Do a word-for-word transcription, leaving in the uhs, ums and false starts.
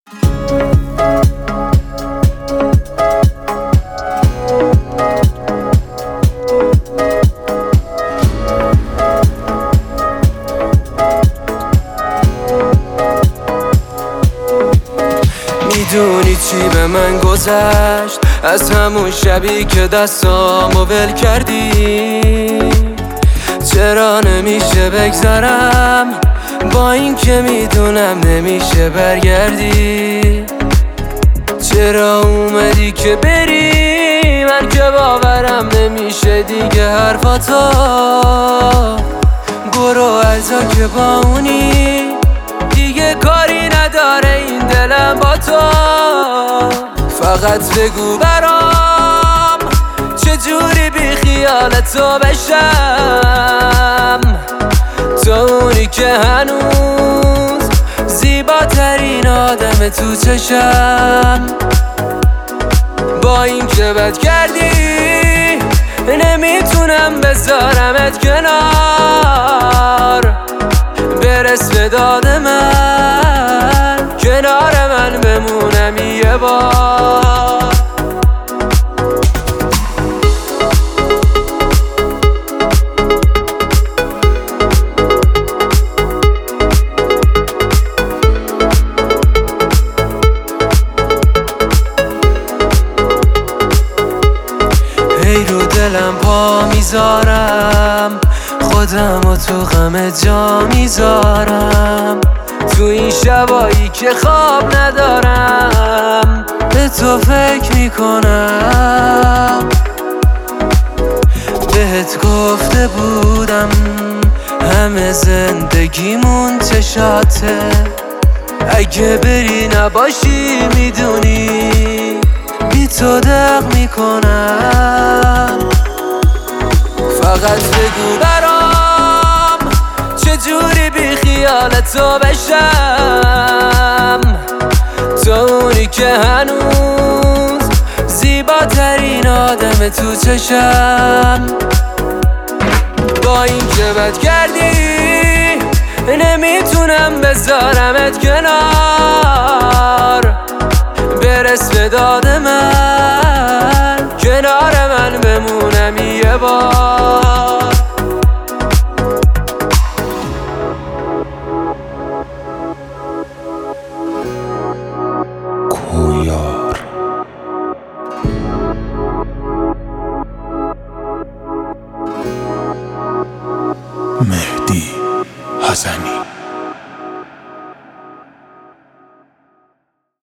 میدونی چی به من گذشت از همون شبی که دستامو ول کردی؟ چرا نمیشه بگذرم با این که میدونم نمیشه برگردی؟ چرا اومدی که بری من که باورم نمیشه دیگه حرفاتو؟ برو ازا که با اونی دیگه کاری نداره این دلم با تو. فقط بگو برام چجوری بی خیال تو بشم، تو اونی که هنوز زیباترین آدم تو چشم. با این که بد کردی نمیتونم بذارمت کنار، برس به داد من کنار من بمونم یه بار. ای رو دلم پا میذارم خودم و تو غم جا میذارم، تو این شبایی که خواب ندارم به تو فکر میکنم. بهت گفته بودم همه زندگیمون چشاته، اگه بری نباشی میدونی بی تو دق میکنم. فقط بگو برام چجوری بی خیال تو بشم، تو اونی که هنوز زیباترین آدم تو چشم. با این که بد کردی نمیتونم بذارمت کنار، برس به داد من کنار من بمونم یه بار.